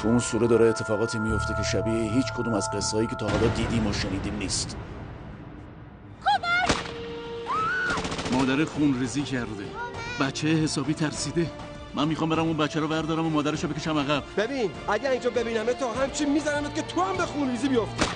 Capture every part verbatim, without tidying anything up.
تو اون سوره داره اتفاقاتی میفته که شبیه هیچ کدوم از قصه هایی که تا حالا دیدیم و شنیدیم نیست. مادر خونریزی کرده، بچه حسابی ترسیده. من میخوام برم اون بچه رو بردارم و مادرشو بکشم عقب. ببین اگه اینجا ببینم تو همچین میزنمت که تو هم به خونریزی بیفتی.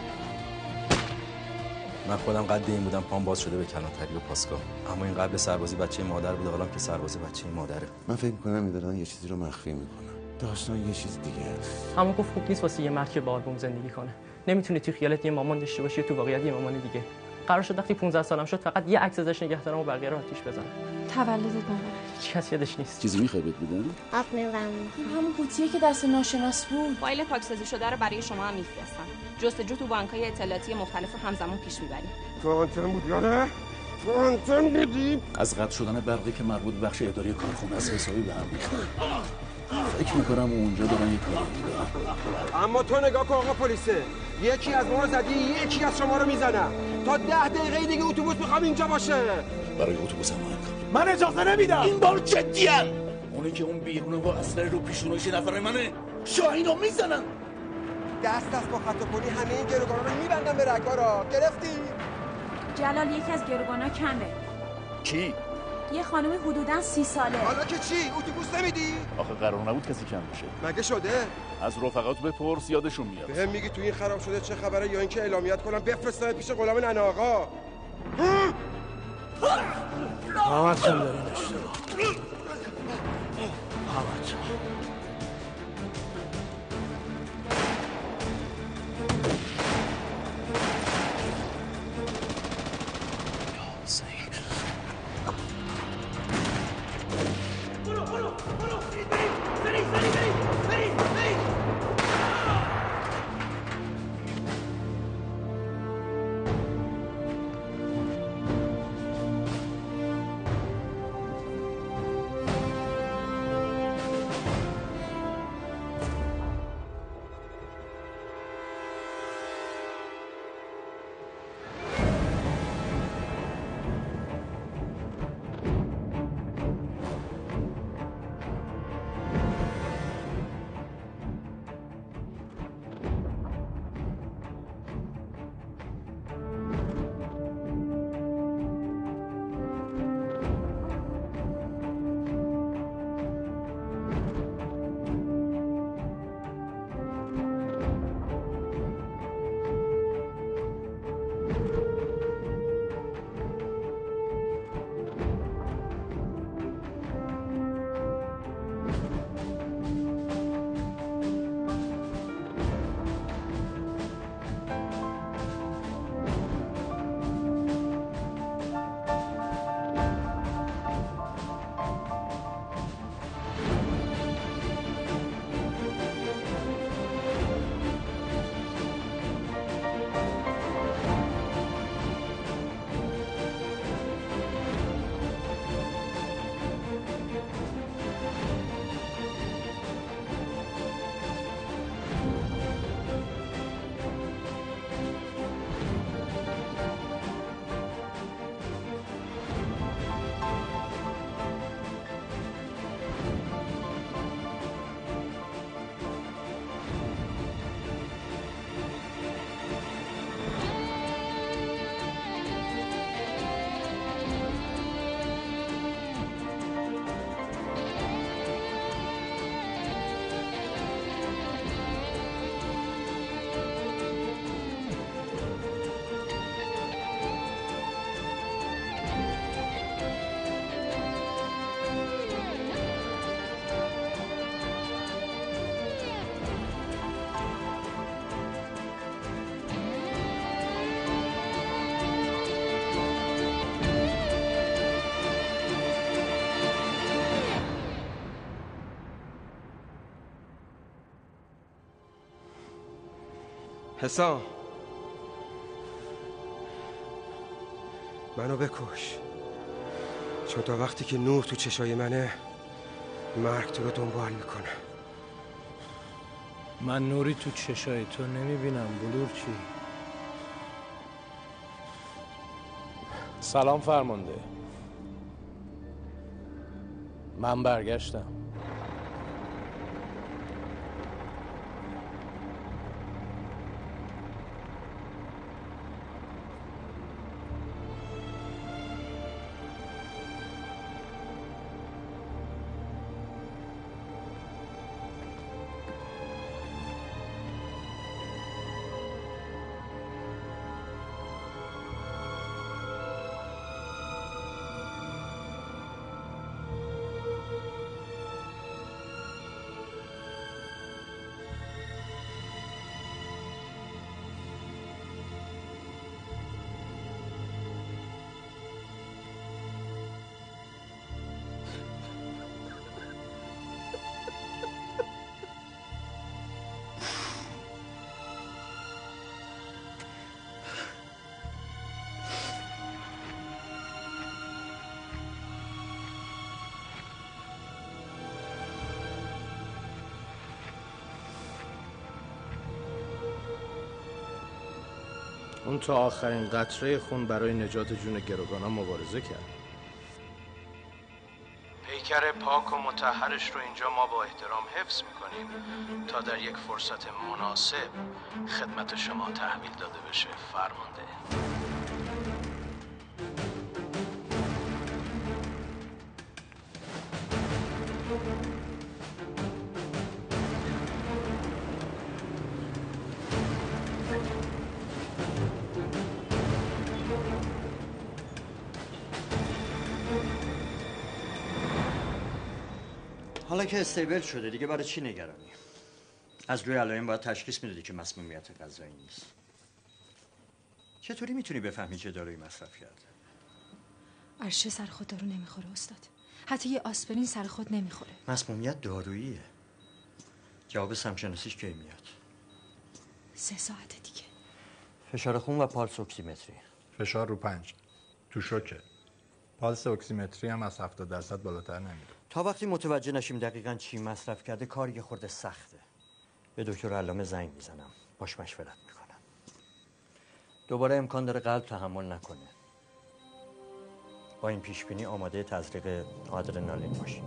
من خودم قد این بودم پام باز شده به کلانتری و پاسگاه، اما این قبل سربازی بچه مادر بود، حالا که سربازی بچه مادره. من فکر می‌کنم میدارن یه چیزی رو مخفی میکنن. داستان یه چیز دیگه است. همون گفت خوب نیست واسه یه مرد که با آلبوم زندگی کنه. نمیتونی تو خیالت یه مامان داشته باشی و تو واقعیت یه مامان دیگه. قرار شد وقتی پانزده سالم شد فقط یه عکس ازش نگه دارم و بقیه رو آتیش بزنم. تولدت مبارک. هیچ کس یادش نیست. چیزی میخوای بهت بدم؟ آب میوام. همون قوطیه که دست ناشناس بود. فایل پاکسازی شده رو برای شما هم میفرستم. جستجو تو بانک‌های اطلاعاتی مختلف رو همزمان پیش میبریم. فانتن بود یاده؟ فانتن بودی؟ از قطع شدن برقی که مربوط به بخش اداری کارخونه از حسابی به هم میخوره. فکر میکنم اونجا دارن یه کاری میکنن. اما تو نگاه کن آقا پلیسه، یکی از ما رو زدی، یکی از شما رو میزنم. تا ده دقیقه دیگه اتوبوس میخوام اینجا باشه. برای اتوبوس هم کار. من اجازه نمیدم. این بار جدیه. اونی که اون بیرونه و اسلحه رو پیشونش نفر منه. شاهینو میزنن. دست دست با خط و پلی همه این گروگانا رو میبندن به رگبارا. گرفتی؟ جلال یکی از گروگانا کمه. کی؟ یه خانم حدوداً سی ساله. حالا که چی؟ اتوبوس نمیدی؟ آخه قرار نبود کسی کم بشه. مگه شده؟ از رفقات بپرس یادشون میاد. بهم میگی تو این خراب شده چه خبره یا اینکه اعلامیت کنم بفرستم پیش غلام ننه آقا؟ محمد جان دارین اشتباه. محمد جان. حسام منو بکش، چون تا وقتی که نور تو چشای منه مرگ تو رو دنبال میکنه. من نوری تو چشای تو نمیبینم بلورچی. سلام فرمانده، من برگشتم. اون تا آخرین قطره خون برای نجات جون گروگانا مبارزه کرد. پیکر پاک و مطهرش رو اینجا ما با احترام حفظ میکنیم تا در یک فرصت مناسب خدمت شما تحویل داده بشه. فرمانده. حالا که استیبل شده دیگه برای چی نگرانی؟ از روی علائم باید تشخیص میدادی که مسمومیت غذایی نیست. چطوری میتونی بفهمی چه دارویی مصرف کرده؟ عرشه سر خود دارو نمیخوره استاد. حتی یه آسپرین سر خود نمیخوره. مسمومیت داروییه. جواب سمشناسیش کی میاد؟ سه ساعت دیگه. فشار خون و پالس اکسیمتری. فشار رو پنج. تو شوکه. پالس اکسیمتری هم از هفتاد درصد بالاتر نمیره. تا وقتی متوجه نشیم دقیقاً چی مصرف کرده کار یه خورده سخته. به دکتر علامه زنگ میزنم. باش مشورت میکنم. دوباره امکان داره قلب تحمل نکنه. با این پیش بینی آماده تزریق آدرنالین باشیم.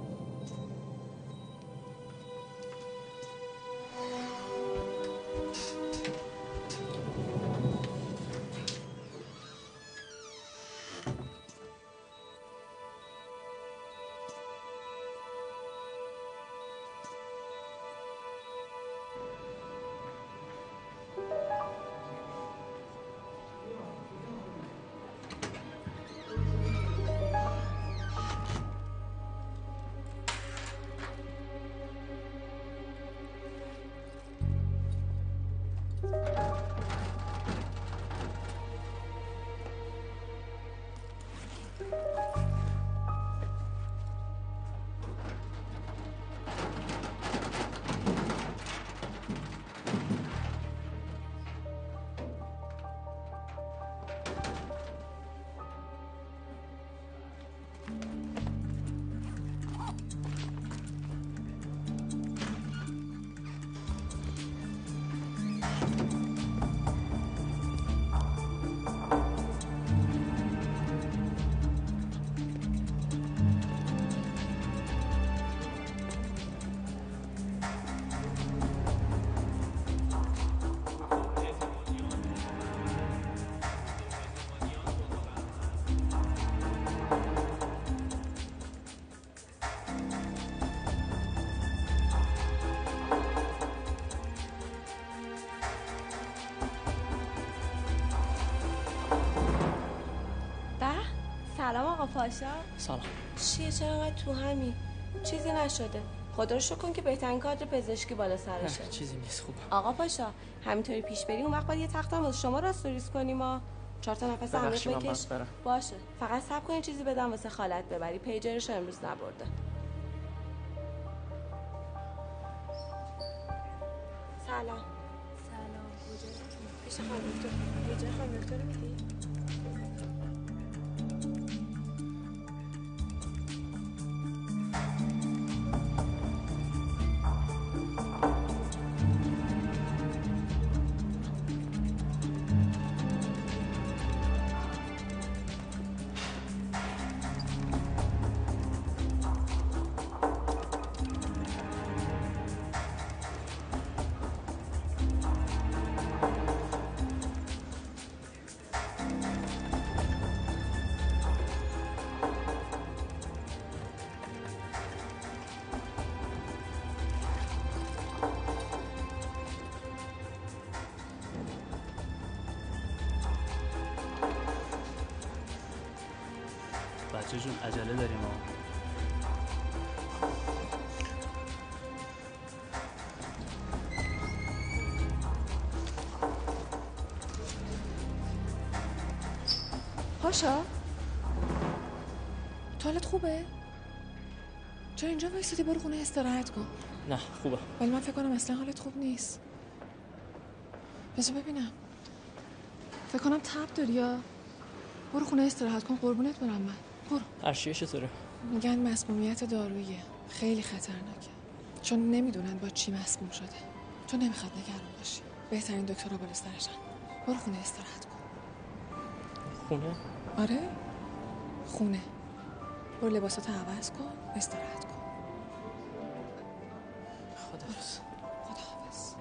سلام آقا پاشا. سلام. چیه چرا انقدر تو همین؟ چیزی نشده. خدا رو شکر کن که بهترین کادر پزشکی بالا سرشه. چیزی نیست خوبه. آقا پاشا همینطوری پیش بریم اون وقت باید یه تختم واسه شما راستوریز کنیم ما. چهار تا نفس عمیق بکش. باشه. فقط صبر کن چیزی بدم واسه خالت ببری. پیجرش امروز نبرده. سلام. سلام. کجا؟ پیش خانم دکتر. پیجر خانم دکتر میدی؟ بچه جون عجله داریم ها. پاشا توالت خوبه؟ چرا اینجا وایسادی؟ برو خونه استراحت کن. نه خوبه. ولی من فکر کنم اصلا حالت خوب نیست. بذار ببینم. فکر کنم تب داری یا برو خونه استراحت کن قربونت برم من. برو. عرشیه چطوره؟ میگن مسمومیت داروییه. خیلی خطرناکه. چون نمیدونن با چی مسموم شده. تو نمیخواد نگران باشی. بهترین دکترها بالا سرشن. برو خونه استراحت کن. خونه؟ آره خونه. برو لباساتو عوض کن، استراحت کن. خداحافظ. خداحافظ.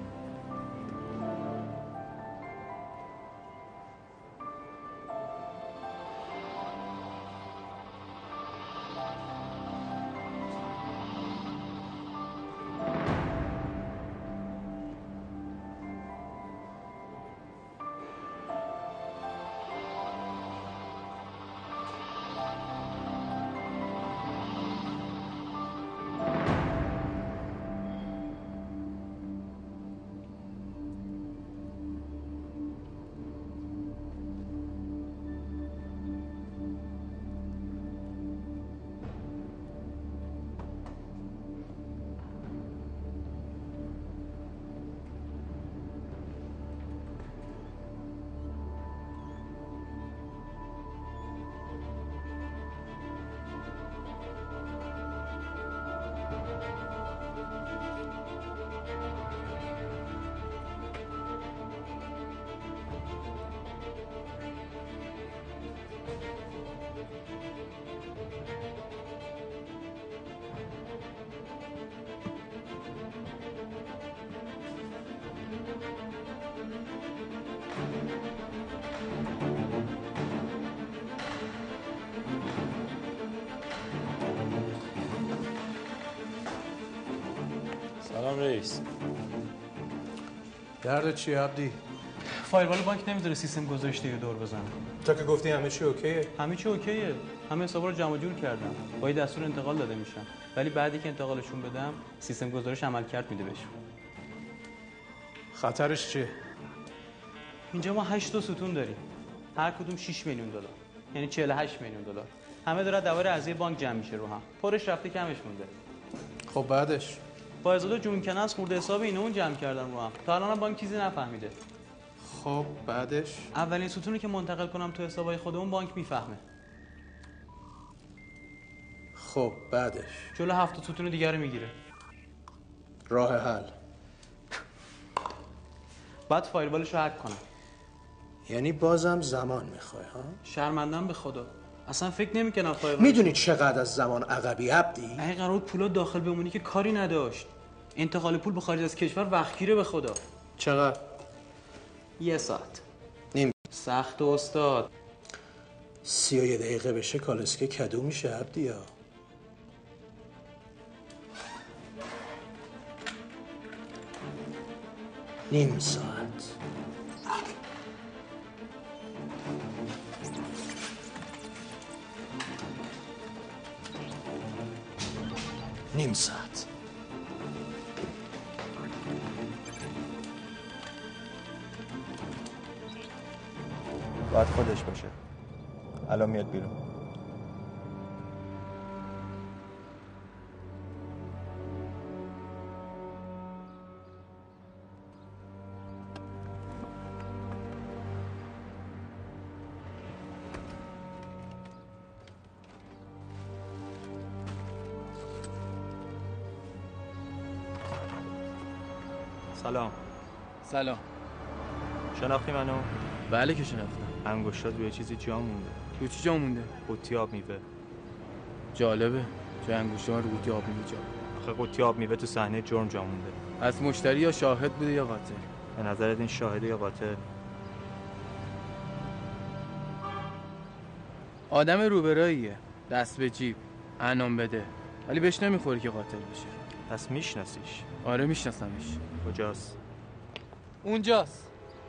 سلام رئیس. درد چی عبدی؟ فایروال بانک نمیذاره سیستم گذاشته یه دور بزنه. تا که گفتی همه چی اوکیه؟ همه چی اوکیه. همه حسابا رو جمع جور کردم. با یه دستور انتقال داده میشن. ولی بعدی که انتقالشون بدم، سیستم گزارش عملکرد میده بهشون. خطرش چیه؟ اینجا ما هشت تا ستون داریم. هر کدوم شش میلیون دلار. یعنی چهل و هشت میلیون دلار. همه داره دوار ارزی بانک جمع میشه رو هم. پرش رفته کمش مونده. خب بعدش با ازاده جون کنه از خورده حساب اینا اون جمع کردن رو هم. تا الان بانک چیزی نفهمیده. خب بعدش اولین ستونی که منتقل کنم تو حسابای خودمون بانک میفهمه. خب بعدش جلو هفت ستون دیگه رو میگیره. راه حل بعد فایروالش رو هک کنم. یعنی بازم زمان میخوای ها؟ شرمندم به خدا. اصلا فکر نمیکنم فایروال. میدونی چقدر از زمان عقبی عبدی؟ اگه قرار بود پولا داخل بمونی که کاری نداشت. انتقال پول به خارج از کشور وقتگیره به خدا. چقدر؟ یه ساعت. نیم سخت استاد. سی و یه دقیقه بشه کالسکه کدو میشه عبدی ها. نیم ساعت. نیم ساعت. باید خودش باشه. الان میاد بیرون. سلام. سلام. شناختی منو؟ بله که شناختم. انگشتات روی چیزی جا مونده. رو چی جا مونده؟ قوطی آب میوه. جالبه. جای انگشت من رو قوطی آب میوه جا. آخه قوطی آب میوه تو صحنه جرم جا مونده. از مشتری یا شاهد بوده یا قاتل؟ به نظرت این شاهده یا قاتل؟ آدم روبراییه. دست به جیب. انعام بده. ولی بهش نمیخوره که قاتل بشه. پس میشناسیش؟ آره میشناسمش. کجاست؟ اونجاست.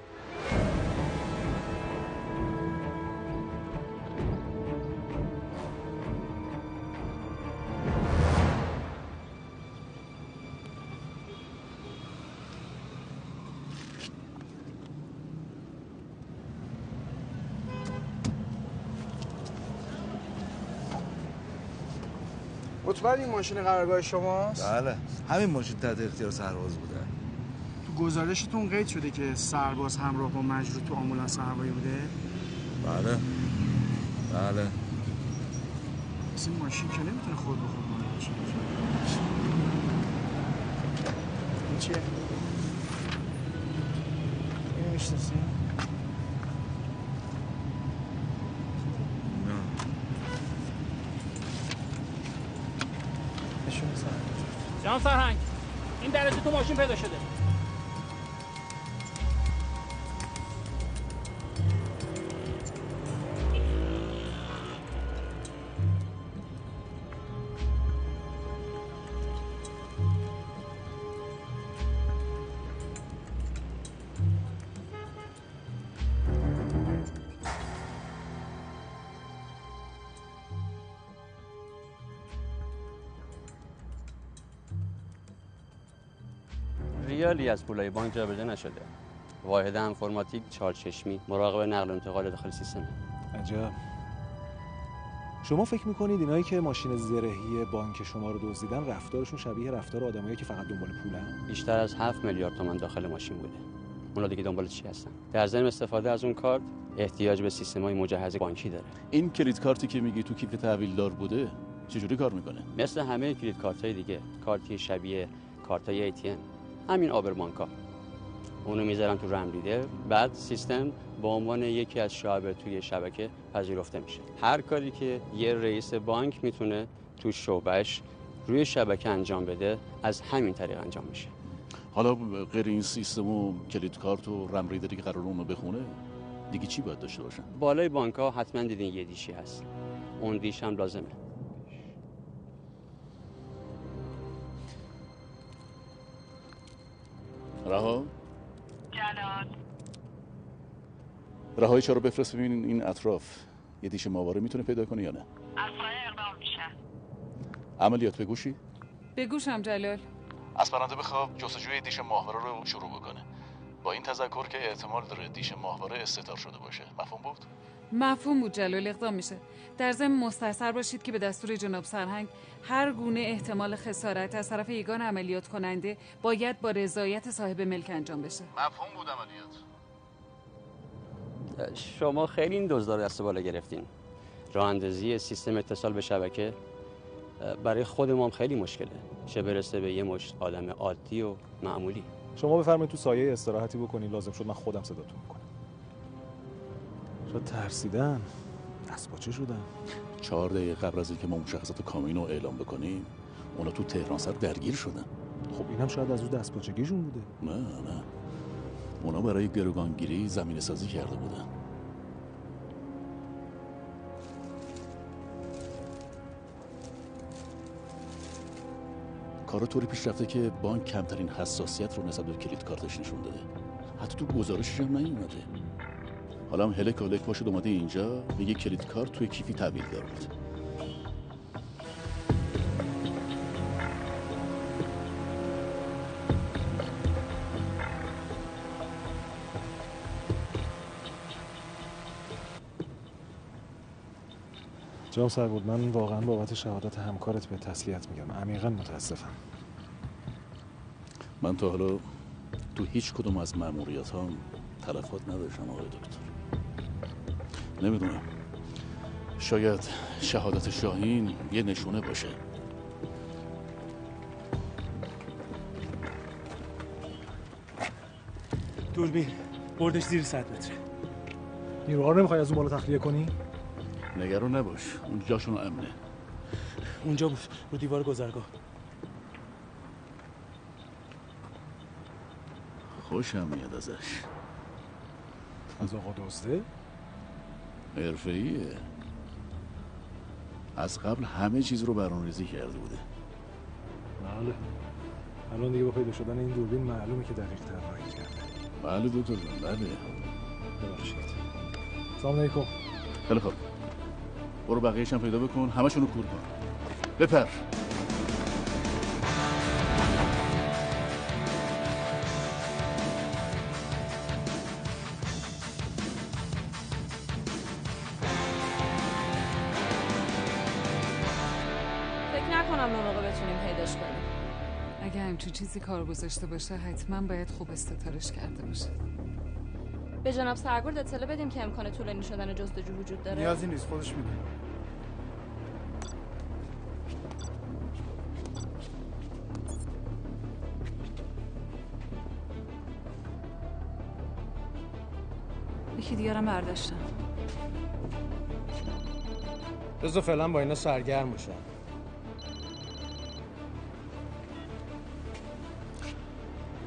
مطمئن این ماشین قرارگاه شماست؟ بله همین ماشین تحت اختیار سرباز بوده. تو گزارشتون قید شده که سرباز همراه با مجروح تو آمبولانس هوایی بوده؟ بله بله. پس این ماشین که نمیتونه خود به خود مال باشه. این چیه؟ اینو میشناسی؟ جان سرهنگ، این درجه تو ماشین پیدا شده. ریالی از پولای بانک جابجا نشده. واحد انفرماتیک چهارچشمی مراقب نقل و انتقال داخل سیستم. عجب. شما فکر میکنید اینایی که ماشین زرهی بانک شما رو دزدیدن رفتارشون شبیه رفتار آدمایی که فقط دنبال پولن؟ بیشتر از هفت میلیارد تومان داخل ماشین بوده. اونا دیگه دنبال چی هستن؟ در ضمن استفاده از اون کارت احتیاج به سیستم‌های مجهز بانکی داره. این کریدت کارتی که میگی تو کیف تحویلدار بوده چجوری کار میکنه؟ مثل همه کریدت کارت‌های دیگه، کارتی شبیه کارت‌های ای تی ام. همین آبر بانک‌ها. اونو میذارن تو رم ریدر، بعد سیستم به عنوان یکی از شعب توی شبکه پذیرفته میشه. هر کاری که یه رئیس بانک میتونه تو شعبهش روی شبکه انجام بده از همین طریق انجام میشه. حالا غیر این سیستم و کلید کارت و رم ریدری که قرار اونو بخونه دیگه چی باید داشته باشن؟ بالای بانک‌ها حتما دیدین یه دیشی هست. اون دیش هم لازمه. رها جلال رهایی چرا بفرست ببینین این اطراف یه دیش ماهواره میتونه پیدا کنه یا نه؟ اسرائیل اقدام میشه. عملیات به گوشی؟ به گوشم جلال. از پرنده بخواب جستجوی دیش ماهواره رو شروع بکنه. با این تذکر که احتمال داره دیش ماهواره استتار شده باشه. مفهوم بود؟ مفهوم بود جلال. اقدام میشه. در ضمن مستحضر باشید که به دستور جناب سرهنگ هر گونه احتمال خسارت از طرف یگان عملیات کننده باید با رضایت صاحب ملک انجام بشه. مفهوم بود عملیات. شما خیلی این دزدا رو دست بالا گرفتین. راه اندازی سیستم اتصال به شبکه برای خود ما هم خیلی مشکله. چه برسه به یه مشت آدم عادی و معمولی. شما بفرمایید تو سایه استراحتی بکنید، لازم شد من خودم صداتون میکنم. شاید ترسیدن، دستپاچه شدن. چهار دقیقه قبل از اینکه ما مشخصات کامین رو اعلام بکنیم اونا تو تهران سر درگیر شدن. خب اینم شاید از اون دستپاچگیشون بوده. نه نه، اونا برای گروگانگیری زمینه سازی کرده بودن. کارا طوری پیش رفته که بانک کمترین حساسیت رو نسبت به کلید کارتش نشون داده. حتی تو گزارشش هم نیومده. حالا هم هلک هلک باشد اومده اینجا میگه کلید کارت توی کیفی تحویل دار بود. جناب سرگرد، من واقعا بابت شهادت همکارت به تسلیت میگم. عمیقا متاسفم. من تا حالا تو هیچ کدوم از مأموریت ها تلفات نداشتم آقای دکتر. نمیدونم، شاید شهادت شاهین یه نشونه باشه. دوربین بردش زیر صد متره. نیروها رو نمیخوای از اون بالا تخلیه کنی؟ نگران نباش، اون جاشون امنه. اونجا بود، رو دیوار گذرگاه. خوشم میاد ازش. از آقا دزده؟ حرفه‌ایه. از قبل همه چیز رو برنامه‌ریزی کرده بوده. بله. الان دیگه با پیدا شدن این دوربین معلومه که دقیق طراحی کرده. بله دکتر جان، بله. ببخشید. سلام علیکم. خیلی خوب. برو بقیه‌اش هم پیدا بکن، همشونو کور کن. بپر. فکر نکنم به موقع بتونیم پیداش کنیم. اگه همچین چیزی کار گذاشته باشه حتما باید خوب استتارش کرده باشه. به جناب سرگرد اطلاع بدیم که امکان طولانی شدن جستجو وجود داره. نیازی نیست، خودش میدونه. یکی دیگرم برداشتم. بذار فعلا با اینا سرگرم باشم.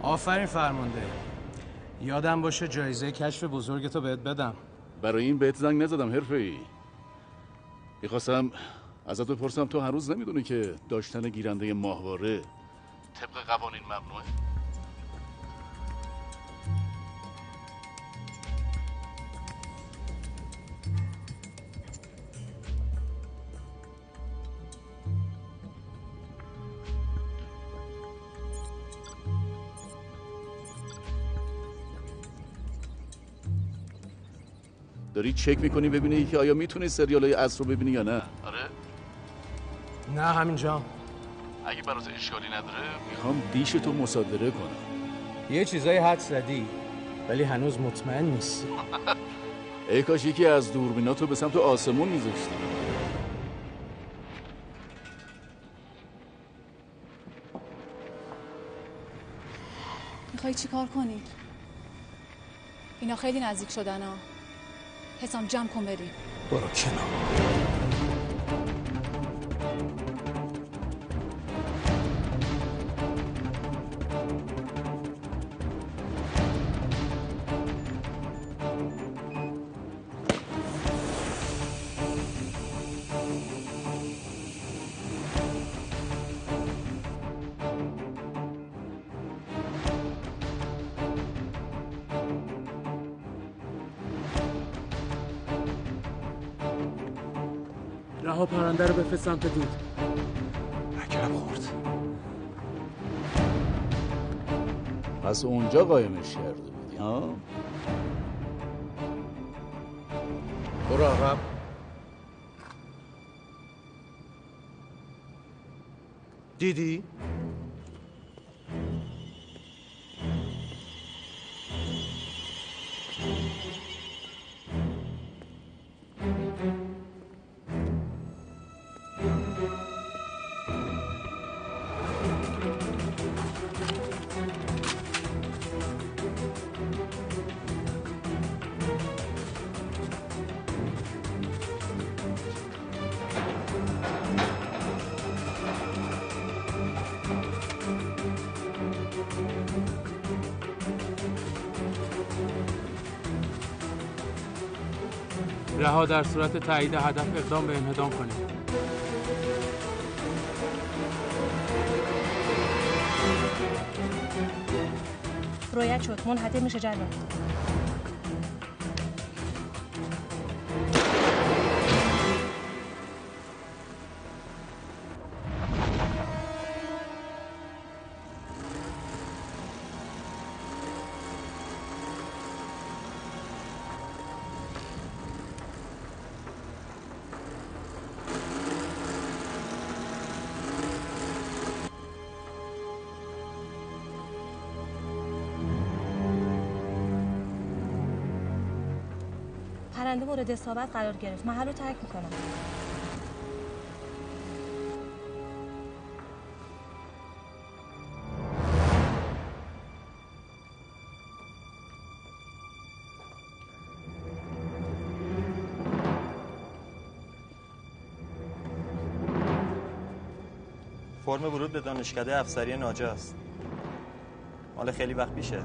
آفرین فرمانده. یادم باشه جایزه کشف بزرگتو بهت بدم. برای این بهت زنگ نزدم حرفه‌ای. میخواستم ازت بپرسم تو هنوز نمیدونی که داشتن گیرنده ماهواره طبق قوانین ممنوعه؟ داری چک میکنی ببینی که آیا میتونی سریالای عصر رو ببینی یا نه؟ آره؟ نه همینجا. اگه برات اشکالی نداره میخوام دیش تو مصادره کنم. یه چیزای حد زدی ولی هنوز مطمئن نیستی. ای کاش یکی از دوربیناتو به سمت آسمون میذاشتی. میخوای چی کار کنی؟ اینا خیلی نزدیک شدن ها. حسام جمع کن بریم. برو کنار. رها پرنده رو بفرست سمت دود. اکرم خورد. پس اونجا قایمش کرده بودی ها؟ برو عقب. دیدی؟ رها در صورت تایید هدف اقدام به انهدام کنید. رویت شد. منحدر میشه جلال. پرنده مورد اصابت قرار گرفت. محل رو ترک میکنم. فرم ورود به دانشکده افسری ناجاست. مال خیلی وقت پیشه.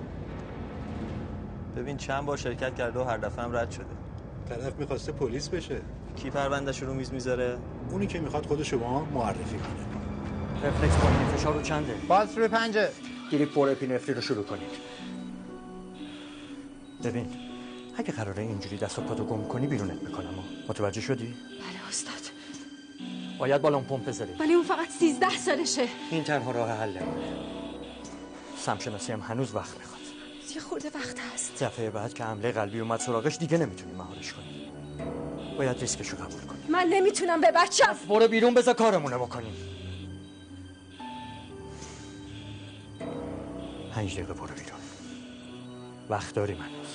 ببین چند بار شرکت کرده و هر دفعه هم رد شده. طرف میخواسته پلیس بشه. کی پروندهش رو میز میذاره؟ اونی که میخواد خودش رو به ما معرفی کنه. رفلکس کنید. فشار رو چنده؟ باز روی پنجه. گریپ پر اپینفرین رو شروع کنید. ببین اگه قراره اینجوری دست و پاتو گم کنی بیرونت میکنم. متوجه شدی؟ بله استاد. باید بالون پمپ بذاری. ولی اون فقط سیزده سالشه. این تنها راه حله. سمشناسی هم هنوز وقت میخواد. یه خورده وقت هست. دفعه بعد که حمله قلبی اومد سراغش دیگه نمیتونی مهارش کنی. باید ریسکشو قبول کنی. من نمیتونم به بچم. برو بیرون بذار کارمونه بکنیم. پنج دقیقه برو بیرون. وقت داریم هنوز.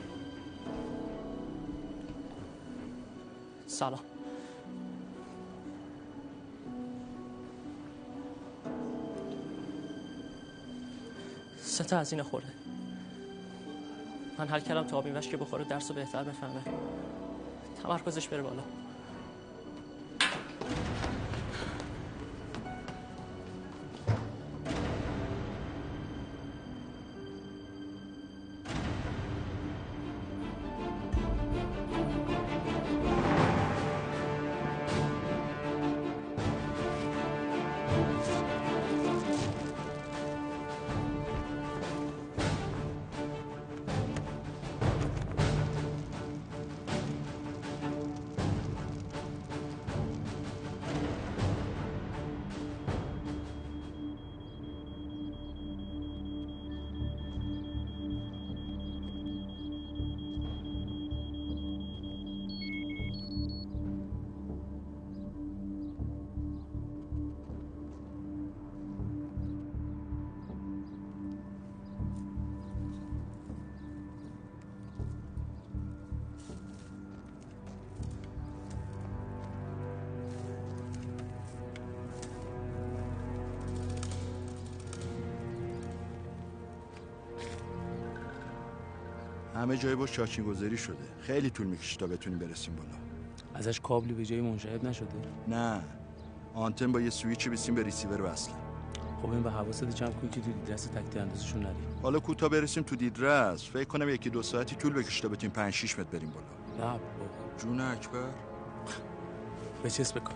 سلام. سه تا هزینه خورده. من حل کردم تا آبین وش که بخوره درس رو بهتر بفهمه، تمرکزش بره بالا. همه جای باش چاچین گذاری شده. خیلی طول میکشه تا بتونیم برسیم بالا. ازش کابلی به جای منشعب نشده؟ نه، آنتن با یه سویچ بسیم به ریسیور وصله. خب این به حواست جمع کنی که تو دیدرس تکتی اندازشون نری. حالا کوتا برسیم تو دیدرس فکر کنم یکی دو ساعتی طول بکشه تا بتونیم پنج شش متر بریم بالا. نه بابا. جون اکبر. بچسب بکن.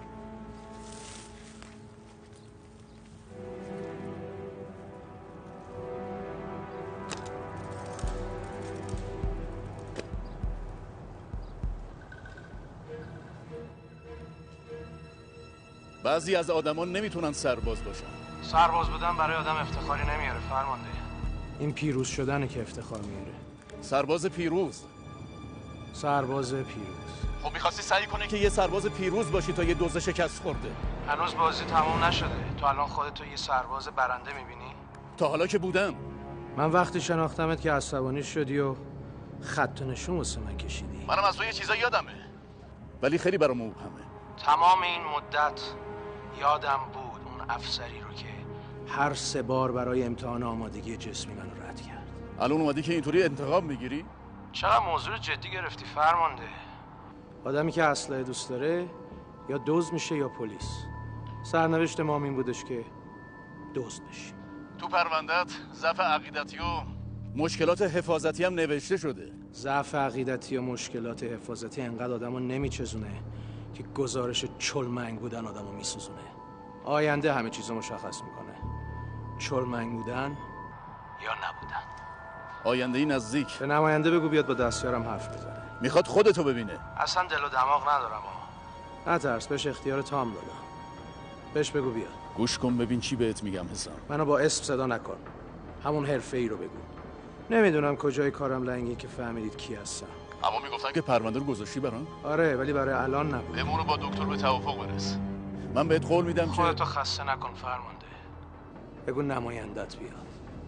بعضی از آدما نمیتونن سرباز باشن. سرباز بودن برای آدم افتخاری نمیاره فرمانده. این پیروز شدنه که افتخار میاره. سرباز پیروز. سرباز پیروز. خب می‌خواستی سعی کنی که یه سرباز پیروز باشی تا یه دزد شکست خورده. هنوز بازی تموم نشده. تو الان خودتو یه سرباز برنده میبینی؟ تا حالا که بودم. من وقتی شناختمت که عصبانی شدی و خط و نشون واسه من کشیدی. منم از تو یه چیزا یادمه. ولی خیلی برام مبهمه. تمام این مدت یادم بود اون افسری رو که هر سه بار برای امتحان آمادگی جسمی منو رد کرد. الان اومدی که اینطوری انتقام میگیری؟ چقدر موضوع جدی گرفتی فرمانده. آدمی که اسلحه دوست داره یا دزد میشه یا پلیس. سرنوشت ما این بودش که دزد بشی. تو پرونده‌ات ضعف عقیدتی و مشکلات حفاظتی هم نوشته شده. ضعف عقیدتی و مشکلات حفاظتی انقدر آدمو نمیچزونه که گزارش چلمنگ بودن آدمو میسوزونه. آینده همه چیزو مشخص میکنه. چلمنگ بودن یا نبودن. آینده نزدیک. به نماینده بگو بیاد با دستیارم حرف بزنه. میخواد خودتو ببینه. اصلا دل و دماغ ندارم. نترس، بهش اختیار تام دادم. بهش بگو بیاد. گوش کن ببین چی بهت میگم حسام. منو با اسم صدا نکن. همون حرفه‌ای رو بگو. نمیدونم کجای کارم لنگی که فهمیدید کی هستم. اما میگفتن که پرونده رو گذاشتی برام؟ آره ولی برای الان نبود. بمون رو با دکتر به توافق برس. من بهت قول میدم که خودتو خسته نکن فرمانده. بگو نمایندت بیاد.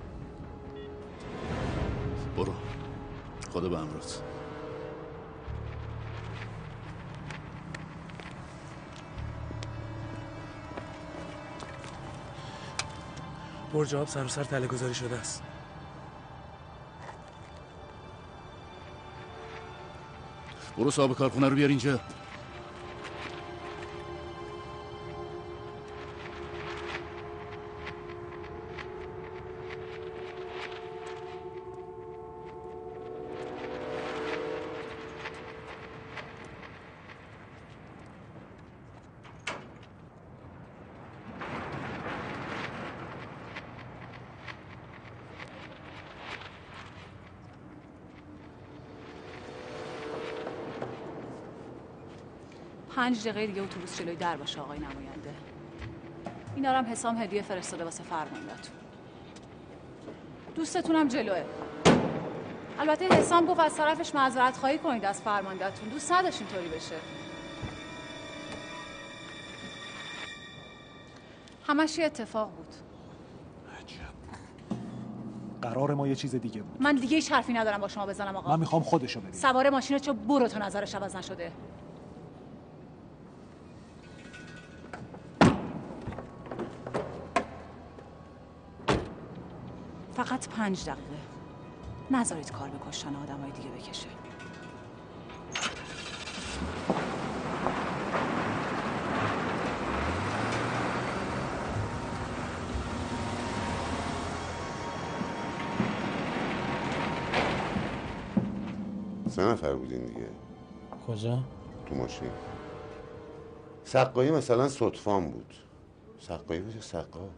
برو. خدا به امرت. برج آب سر و سر تله گذاری شده است. برو صاحب کارخونه رو بیار اینجا. پنج دقیقه دیگه اتوبوس جلوی در باشه آقای نماینده. اینا رو هم حسام هدیه فرستاده واسه فرمانده‌تون. دوستتونم جلوه. البته حسام گفت از طرفش معذرت خواهی کنید از فرمانده‌تون. دوست نداشت اینطوری بشه. همش یه اتفاق بود. قرار ما یه چیز دیگه بود. من دیگه هیچ حرفی ندارم با شما بزنم آقا. من میخوام خودشو ببینم. سوار ماشینو چه برو تو نظرش عوض نشده. فقط پنج دقیقه. نذارید کار به کشتن آدمای دیگه بکشه. سه نفر بودین دیگه. کجا؟ تو ماشین. سقایی مثلا صدفان بود. سقایی بود یا سقا؟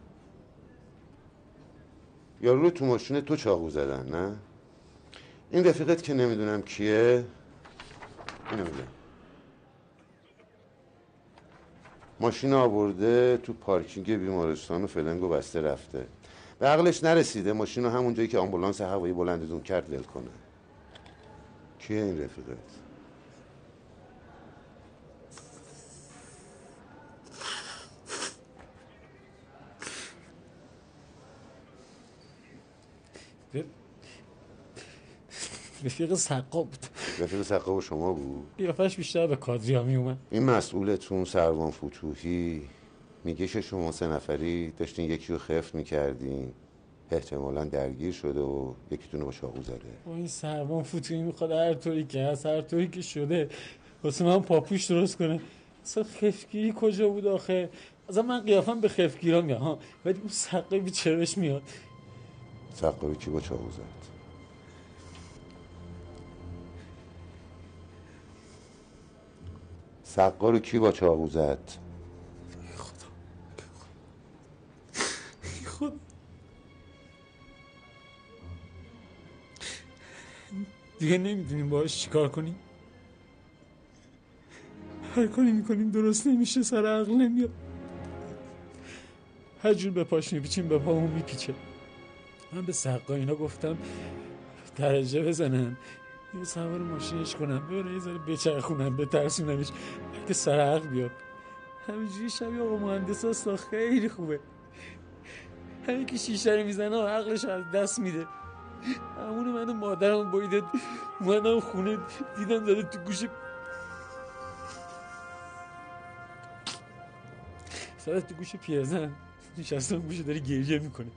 یارو رو تو ماشین تو چاقو زدن نه؟ این رفیقت که نمیدونم کیه اینو بده. ماشین آورده تو پارکینگ بیمارستان و فلنگو بسته رفته. به عقلش نرسیده ماشین رو همون جایی که آمبولانس هوایی بلندتون کرد ول کنه. کیه این رفیقت؟ رفیق سقا بود. رفیق سقا و شما بود؟ قیافش بیشتر به کادریا می اومد. این مسئولتون سروان فتوحی میگه که شما سه نفری داشتین یکی رو خفت میکردین، احتمالاً درگیر شده و یکیتون رو با چاقو زده. و این سروان فتوحی میخواد هر طوری که هست هر طوری که شده واسه من پاپوش درست کنه. اصلا خفگیری کجا بود آخه؟ اصلا من قیافم به خفگیرا میگم ها، ولی اون سقای بی چرش میاد. سقای کی با چاقو زد؟ سقا رو کی با چاقو زد؟ خدا خدا دیگه نمیدونیم باهاش چیکار کنیم. هر کاری میکنیم درست نمیشه، سر عقل نمیاد. هر جور به پاش میپیچیم به پامون میپیچه. من به سقا اینا گفتم درجه بزنن یه سوار ماشینش کنم ببرن یه ذره بچرخونم بترسونمش که سر عقل بیاد. همینجوری شبیه آقا مهندس هستا خیلی خوبه. همین که شیشه رو میزنه و عقلش از دست میده. همون من مادرم بایده اومدم خونه دیدم داده تو گوش ساده تو گوش پیرزن نشستم گوش داره گریه میکنه.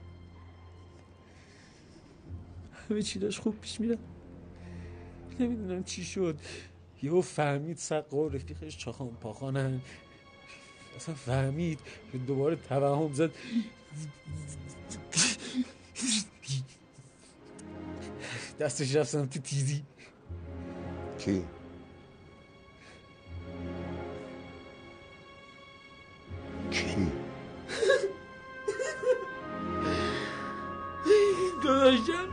همه چی داشت خوب پیش میره. نمیدونم چی شد یهو فهمید سقا و رفیقش چاخان پاخانن. اصلا فهمید دوباره توهم زد دستش رفتم تو تیزی. کی؟ کی؟ داداشم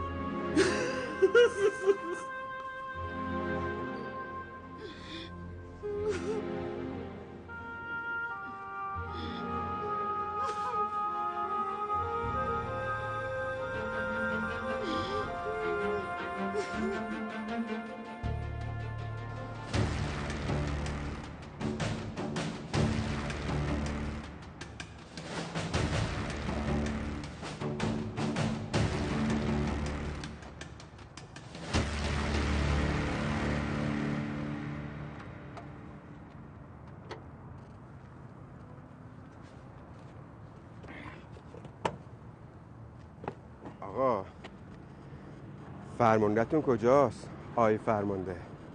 آقا فرماندهتون کجاست؟ آی فرمانده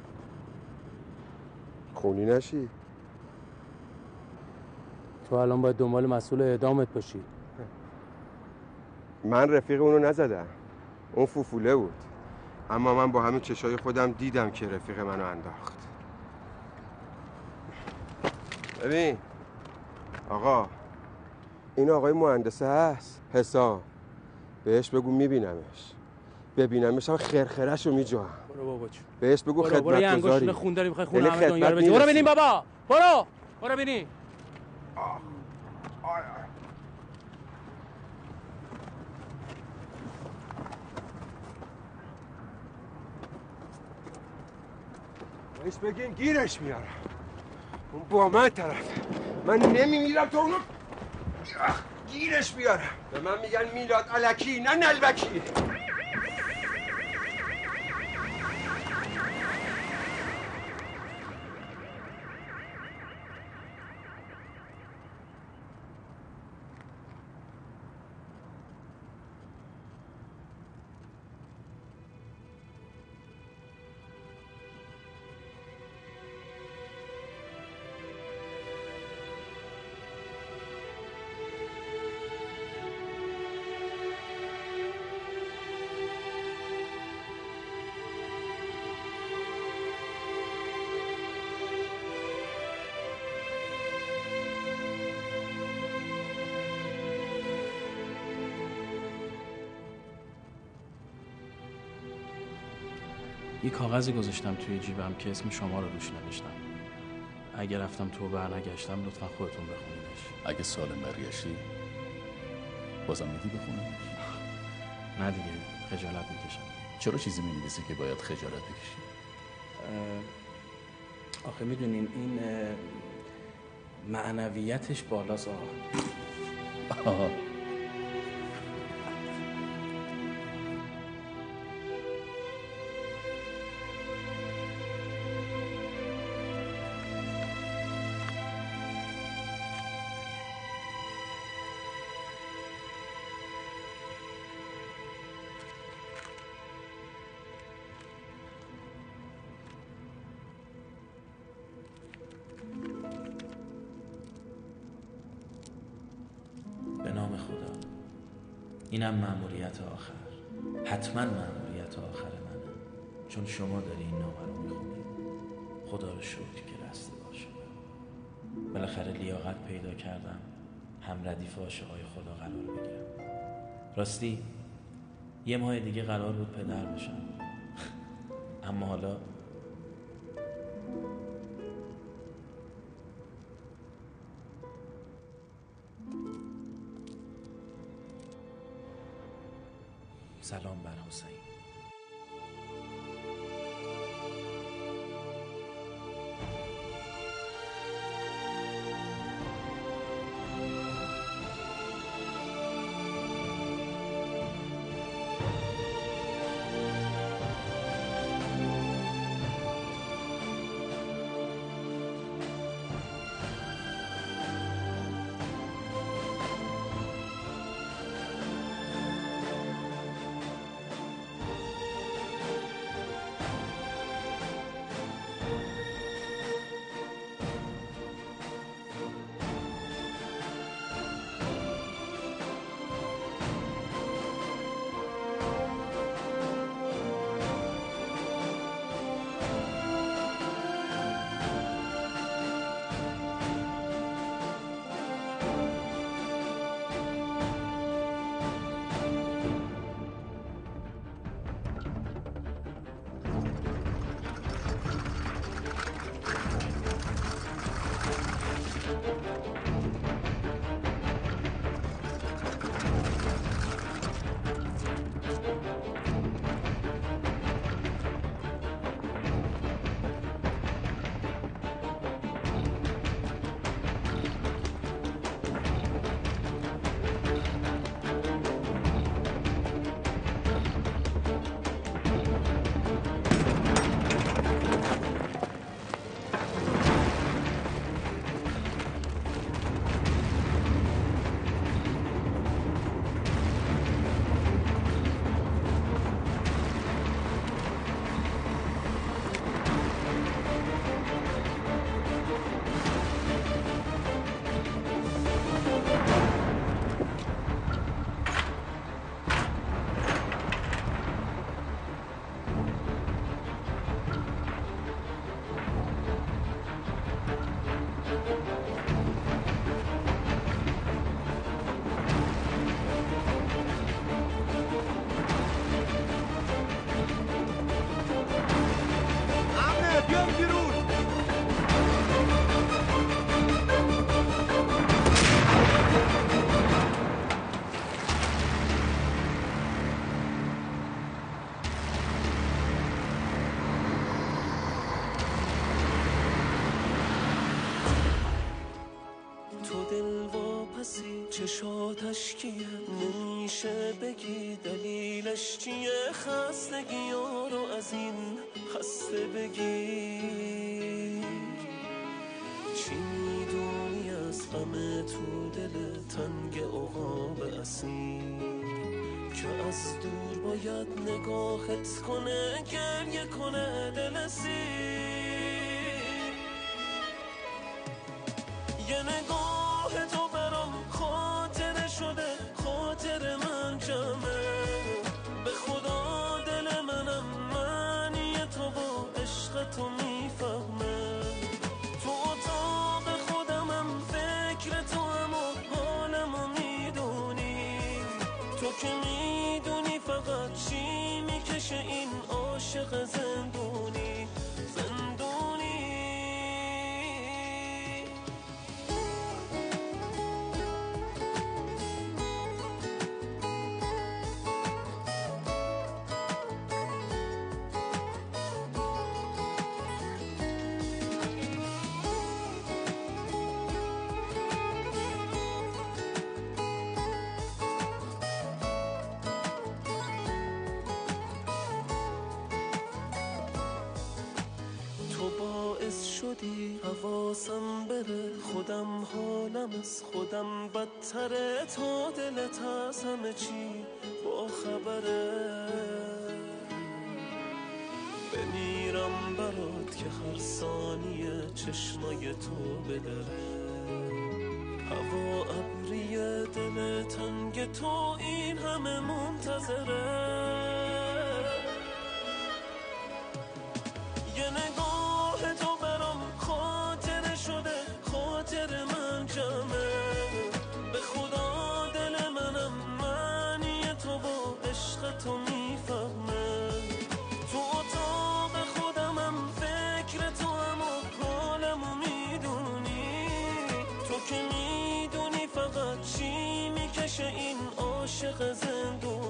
خونی نشی؟ تو الان باید دنبال مسئول اعدامت باشی. من رفیق اونو نزدم، اون فوفوله بود، اما من با همین چشای خودم دیدم که رفیق منو انداخت. ببین آقا این آقای مهندسه هست حسام، بهش بگو میبینمش، ببینمش هم خرخرش رو میجوام. برو بابا چون بهش بگو خدمت برو یه انگشتونه خون داری میخوای خون همه دنیا رو بجی. برو ببینیم بابا، برو برو ببینیم. بهش بگیم گیرش میارم، اون با من طرف، من نمیمیرم تو اونو گیرش بیارم. به من میگن میلاد الکی نه نلبکی. یه کاغذی گذاشتم توی جیبم که اسم شما رو روش نوشتم. اگه رفتم تو برنگشتم لطفا خودتون بخونیدش. اگه سالم برگشتی بازم میدی بخونم؟ نه دیگه، خجالت میکشم. چرا چیزی می‌نویسی که باید خجالت بکشی؟ آخه میدونین این معنویتش بالاست آقا. آها. اینم مأموریت آخر، حتما مأموریت آخر منه، چون شما داری این نامه رو میخونی. خدا رو شکر که رسته باشه. بالاخره لیاقت پیدا کردم هم ردیف عاشقای خدا قرار بگیرم. راستی یه ماه دیگه قرار بود پدر بشم، اما حالا سلام بر حسین. چشاتش کیه نمیشه بگی دلیلش چیه خستگی ها رو از این خسته بگی چی میدونی از غم تو دل تنگ عقاب اسیر که از دور باید نگاهت کنه گریه کنه دل سیر یه نگاه تو برام خاطره شده خاطر من جمعه به خدا دل منم معنی تو و عشق تو میفهمه تو اتاق خودمم فکر تو هم و حالمو میدونی تو که میدونی فقط چی میکشه این عاشق زندون حواسم بره خودم حالم از خودم بدتره تا دلت از همه چی با خبره بمیرم برات که هر ثانیه چشمای تو بدره هوا ابری دل تنگ تو این همه منتظره یه نگاه تو برام خاطره شده خاطر من جمعه به خدا دل منم معنی تو با عشق تو میفهمه تو اتاق خودمم فکر تو هم و حالمو میدونی تو که میدونی فقط چی میکشه این عاشق زندون